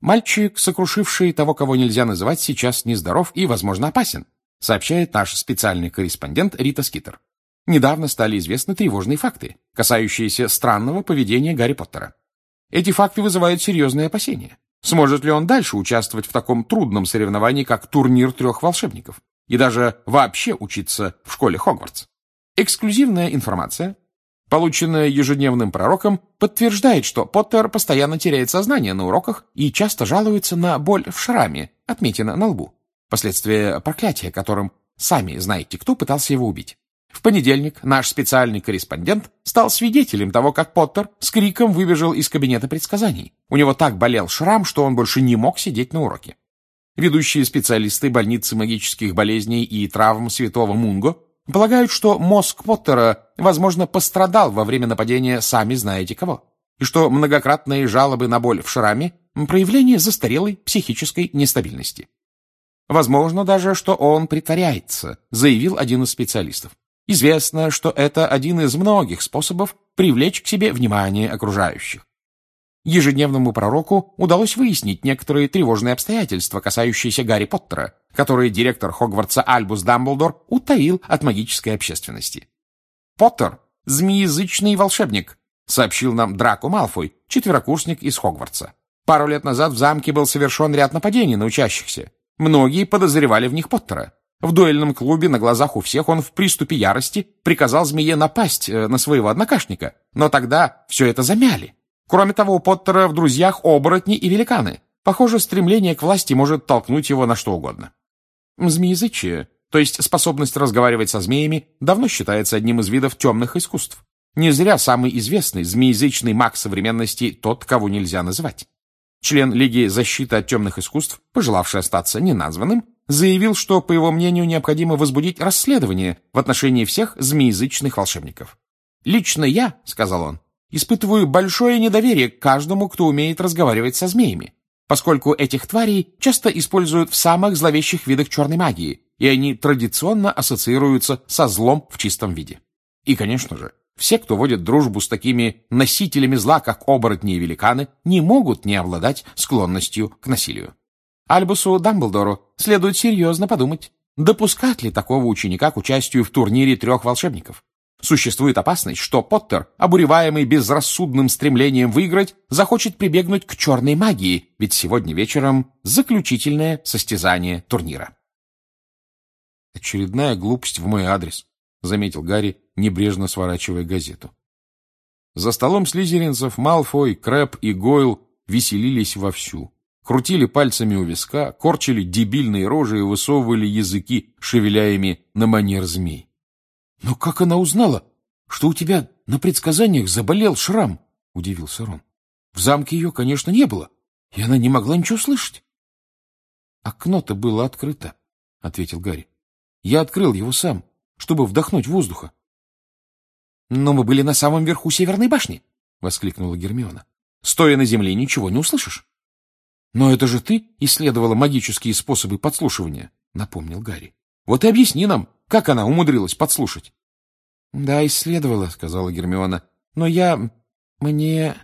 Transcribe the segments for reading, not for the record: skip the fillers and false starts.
Мальчик, сокрушивший того, кого нельзя называть, сейчас нездоров и, возможно, опасен, сообщает наш специальный корреспондент Рита Скитер. Недавно стали известны тревожные факты, касающиеся странного поведения Гарри Поттера. Эти факты вызывают серьезные опасения. Сможет ли он дальше участвовать в таком трудном соревновании, как турнир 3 волшебников, и даже вообще учиться в школе Хогвартс? Эксклюзивная информация, полученная ежедневным пророком, подтверждает, что Поттер постоянно теряет сознание на уроках и часто жалуется на боль в шраме, отметина на лбу, последствия проклятия, которым сами знаете кто пытался его убить. В понедельник наш специальный корреспондент стал свидетелем того, как Поттер с криком выбежал из кабинета предсказаний. У него так болел шрам, что он больше не мог сидеть на уроке. Ведущие специалисты больницы магических болезней и травм Святого Мунго полагают, что мозг Поттера, возможно, пострадал во время нападения сами знаете кого, и что многократные жалобы на боль в шраме – проявление застарелой психической нестабильности. Возможно даже, что он притворяется, заявил один из специалистов. Известно, что это один из многих способов привлечь к себе внимание окружающих. Ежедневному пророку удалось выяснить некоторые тревожные обстоятельства, касающиеся Гарри Поттера, которые директор Хогвартса Альбус Дамблдор утаил от магической общественности. «Поттер — змеязычный волшебник», — сообщил нам Драко Малфой, четверокурсник из Хогвартса. Пару лет назад в замке был совершен ряд нападений на учащихся. Многие подозревали в них Поттера. В дуэльном клубе на глазах у всех он в приступе ярости приказал змее напасть на своего однокашника, но тогда все это замяли. Кроме того, у Поттера в друзьях оборотни и великаны. Похоже, стремление к власти может толкнуть его на что угодно. Змеязычие, то есть способность разговаривать со змеями, давно считается одним из видов темных искусств. Не зря самый известный змеязычный маг современности тот, кого нельзя называть. Член Лиги защиты от темных искусств, пожелавший остаться неназванным, заявил, что, по его мнению, необходимо возбудить расследование в отношении всех змеязычных волшебников. «Лично я, — сказал он, — испытываю большое недоверие к каждому, кто умеет разговаривать со змеями, поскольку этих тварей часто используют в самых зловещих видах черной магии, и они традиционно ассоциируются со злом в чистом виде. И, конечно же, все, кто водит дружбу с такими носителями зла, как оборотни и великаны, не могут не обладать склонностью к насилию. Альбусу Дамблдору следует серьезно подумать, допускать ли такого ученика к участию в турнире 3 волшебников. Существует опасность, что Поттер, обуреваемый безрассудным стремлением выиграть, захочет прибегнуть к черной магии, ведь сегодня вечером заключительное состязание турнира. «Очередная глупость в мой адрес», — заметил Гарри, небрежно сворачивая газету. За столом слизеринцев Малфой, Крэб и Гойл веселились вовсю. Крутили пальцами у виска, корчили дебильные рожи и высовывали языки, шевеля ими на манер змей. — Но как она узнала, что у тебя на предсказаниях заболел шрам? — удивился Рон. — В замке ее, конечно, не было, и она не могла ничего слышать. — Окно-то было открыто, — ответил Гарри. — Я открыл его сам, чтобы вдохнуть воздуха. — Но мы были на самом верху Северной башни, — воскликнула Гермиона. — Стоя на земле, ничего не услышишь. — Но это же ты исследовала магические способы подслушивания, — напомнил Гарри. — Вот и объясни нам, как она умудрилась подслушать. — Да, исследовала, — сказала Гермиона. — Но мне...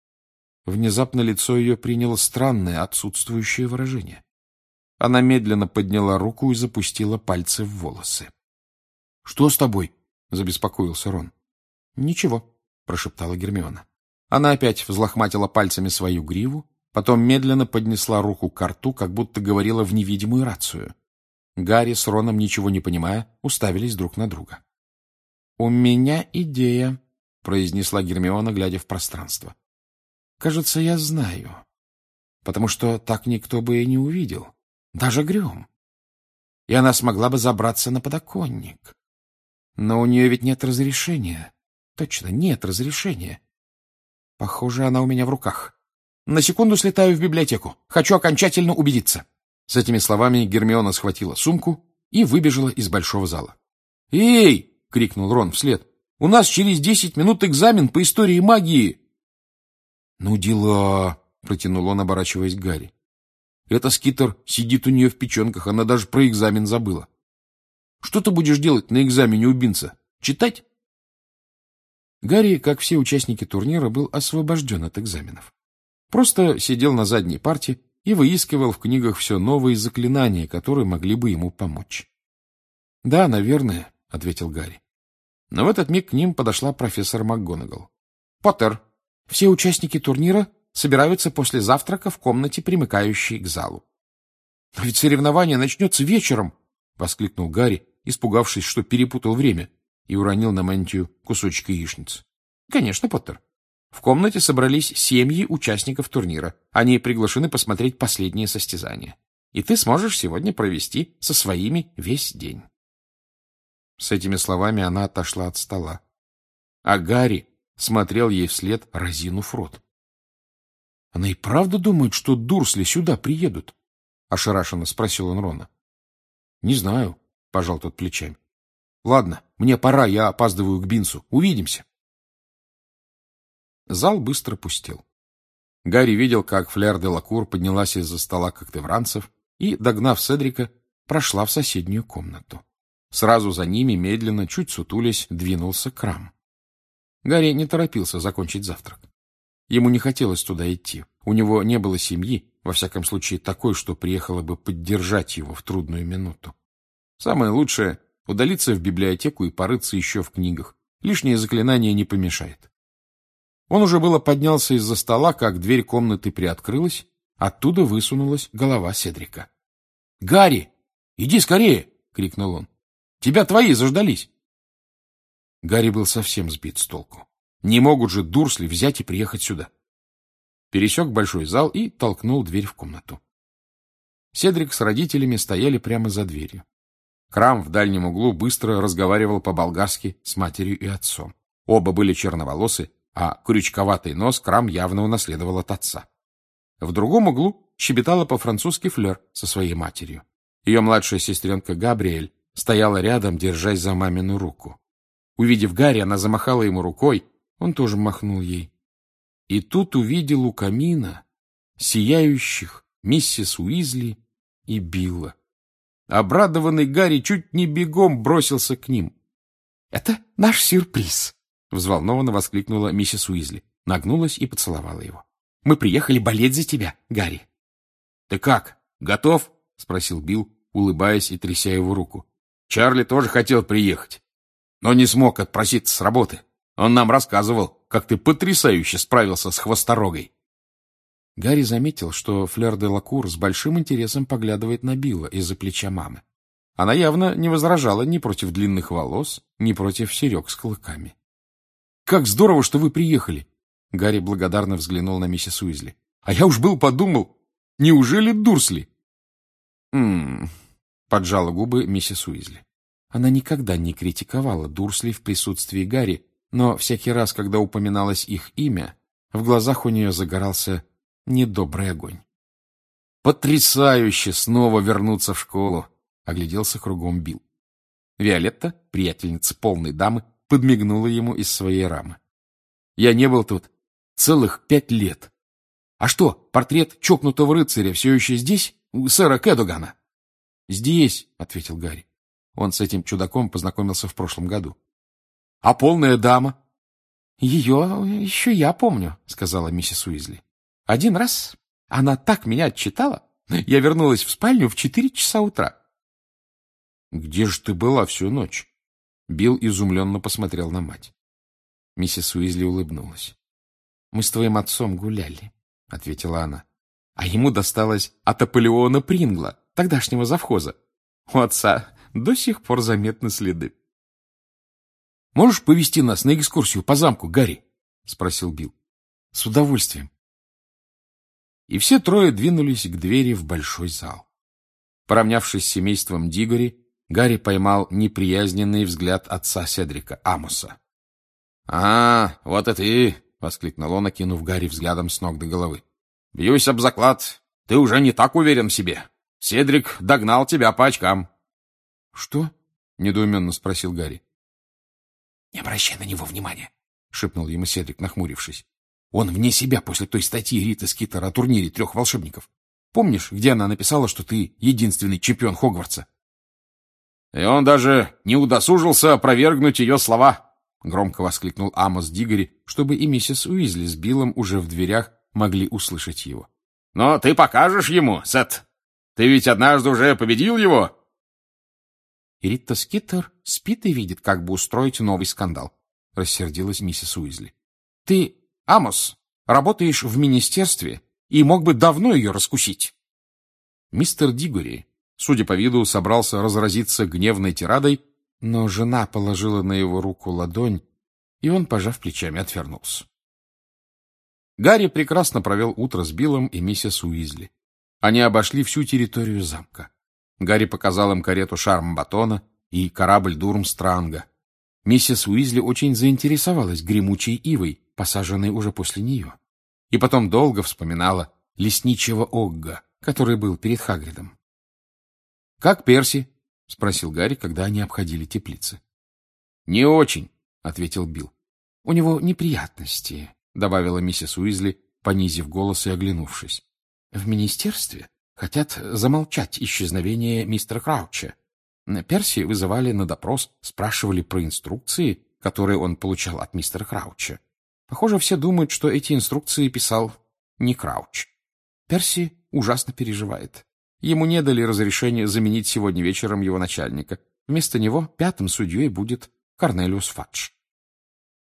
Внезапно лицо ее приняло странное, отсутствующее выражение. Она медленно подняла руку и запустила пальцы в волосы. — Что с тобой? — забеспокоился Рон. — Ничего, — прошептала Гермиона. Она опять взлохматила пальцами свою гриву, потом медленно поднесла руку к рту, как будто говорила в невидимую рацию. Гарри с Роном, ничего не понимая, уставились друг на друга. — У меня идея, — произнесла Гермиона, глядя в пространство. — Кажется, я знаю, потому что так никто бы и не увидел, даже Грём. И она смогла бы забраться на подоконник. Но у нее ведь нет разрешения. Точно, нет разрешения. Похоже, она у меня в руках. На секунду слетаю в библиотеку. Хочу окончательно убедиться. С этими словами Гермиона схватила сумку и выбежала из большого зала. «Эй!» — крикнул Рон вслед. «У нас через 10 минут экзамен по истории магии!» «Ну дела!» — протянул он, оборачиваясь к Гарри. «Эта Скитер сидит у нее в печенках, она даже про экзамен забыла. Что ты будешь делать на экзамене у Бинса? Читать?» Гарри, как все участники турнира, был освобожден от экзаменов. Просто сидел на задней парте и выискивал в книгах все новые заклинания, которые могли бы ему помочь. — Да, наверное, — ответил Гарри. Но в этот миг к ним подошла профессор МакГонагал. — Поттер, все участники турнира собираются после завтрака в комнате, примыкающей к залу. — Но ведь соревнование начнется вечером! — воскликнул Гарри, испугавшись, что перепутал время, и уронил на мантию кусочек яичницы. — Конечно, Поттер. В комнате собрались семьи участников турнира. Они приглашены посмотреть последнее состязание. И ты сможешь сегодня провести со своими весь день. С этими словами она отошла от стола. А Гарри смотрел ей вслед, разинув рот. — Она и правда думает, что Дурсли сюда приедут? — ошарашенно спросил он Рона. — Не знаю, — пожал тот плечами. — Ладно, мне пора, я опаздываю к Бинсу. Увидимся. Зал быстро пустел. Гарри видел, как Флер де Лакур поднялась из-за стола когтевранцев и, догнав Седрика, прошла в соседнюю комнату. Сразу за ними, медленно, чуть сутулясь, двинулся Крам. Гарри не торопился закончить завтрак. Ему не хотелось туда идти. У него не было семьи, во всяком случае такой, что приехала бы поддержать его в трудную минуту. Самое лучшее — удалиться в библиотеку и порыться еще в книгах. Лишнее заклинание не помешает. Он уже было поднялся из-за стола, как дверь комнаты приоткрылась, оттуда высунулась голова Седрика. — Гарри, иди скорее! — крикнул он. — Тебя твои заждались! Гарри был совсем сбит с толку. Не могут же Дурсли взять и приехать сюда. Пересек большой зал и толкнул дверь в комнату. Седрик с родителями стояли прямо за дверью. Крам в дальнем углу быстро разговаривал по-болгарски с матерью и отцом. Оба были черноволосы, а крючковатый нос Крам явно унаследовал от отца. В другом углу щебетала по-французски Флер со своей матерью. Ее младшая сестренка Габриэль стояла рядом, держась за мамину руку. Увидев Гарри, она замахала ему рукой, он тоже махнул ей. И тут увидел у камина сияющих миссис Уизли и Билла. Обрадованный Гарри чуть не бегом бросился к ним. — Это наш сюрприз! — взволнованно воскликнула миссис Уизли, нагнулась и поцеловала его. — Мы приехали болеть за тебя, Гарри. — Ты как, готов? — спросил Билл, улыбаясь и тряся его руку. — Чарли тоже хотел приехать, но не смог отпроситься с работы. Он нам рассказывал, как ты потрясающе справился с хвосторогой. Гарри заметил, что Флер де Лакур с большим интересом поглядывает на Билла из-за плеча мамы. Она явно не возражала ни против длинных волос, ни против серег с клыками. — Как здорово, что вы приехали! — Гарри благодарно взглянул на миссис Уизли. — А я уж был подумал, неужели Дурсли? — поджала губы миссис Уизли. Она никогда не критиковала Дурсли в присутствии Гарри, но всякий раз, когда упоминалось их имя, в глазах у нее загорался недобрый огонь. — Потрясающе снова вернуться в школу! — огляделся кругом Билл. Виолетта, приятельница полной дамы, подмигнула ему из своей рамы. — Я не был тут целых 5 лет. — А что, портрет чокнутого рыцаря все еще здесь, у сэра Кэдугана? — Здесь, — ответил Гарри. Он с этим чудаком познакомился в прошлом году. — А полная дама? — Ее еще я помню, — сказала миссис Уизли. — Один раз она так меня отчитала, я вернулась в спальню в 4 часа утра. — Где же ты была всю ночь? Билл изумленно посмотрел на мать. Миссис Уизли улыбнулась. — Мы с твоим отцом гуляли, — ответила она. — А ему досталось от Аполеона Прингла, тогдашнего завхоза. У отца до сих пор заметны следы. — Можешь повести нас на экскурсию по замку, Гарри? — спросил Билл. — С удовольствием. И все трое двинулись к двери в большой зал. Поравнявшись с семейством Дигори, Гарри поймал неприязненный взгляд отца Седрика, Амоса. — А, вот и ты! — воскликнул он, окинув Гарри взглядом с ног до головы. — Бьюсь об заклад, ты уже не так уверен в себе. Седрик догнал тебя по очкам. — Что? — недоуменно спросил Гарри. — Не обращай на него внимания, — шепнул ему Седрик, нахмурившись. — Он вне себя после той статьи Риты Скитер о турнире 3 волшебников. Помнишь, где она написала, что ты единственный чемпион Хогвартса? — И он даже не удосужился опровергнуть ее слова, — громко воскликнул Амос Дигори, чтобы и миссис Уизли с Биллом уже в дверях могли услышать его. Но ты покажешь ему, Сет. Ты ведь однажды уже победил его. И Рита Скиттер спит и видит, как бы устроить новый скандал, — рассердилась миссис Уизли. — Ты, Амос, работаешь в министерстве и мог бы давно ее раскусить. Мистер Дигори, судя по виду, собрался разразиться гневной тирадой, но жена положила на его руку ладонь, и он, пожав плечами, отвернулся. Гарри прекрасно провел утро с Биллом и миссис Уизли. Они обошли всю территорию замка. Гарри показал им карету Шарм-Батона и корабль Дурмстранга. Миссис Уизли очень заинтересовалась гремучей ивой, посаженной уже после нее. И потом долго вспоминала лесничего Огга, который был перед Хагридом. — Как Перси? — спросил Гарри, когда они обходили теплицы. — Не очень, — ответил Билл. — У него неприятности, — добавила миссис Уизли, понизив голос и оглянувшись. — В министерстве хотят замолчать исчезновение мистера Крауча. Перси вызывали на допрос, спрашивали про инструкции, которые он получал от мистера Крауча. Похоже, все думают, что эти инструкции писал не Крауч. Перси ужасно переживает. Ему не дали разрешения заменить сегодня вечером его начальника. Вместо него 5-м судьей будет Корнелиус Фадж.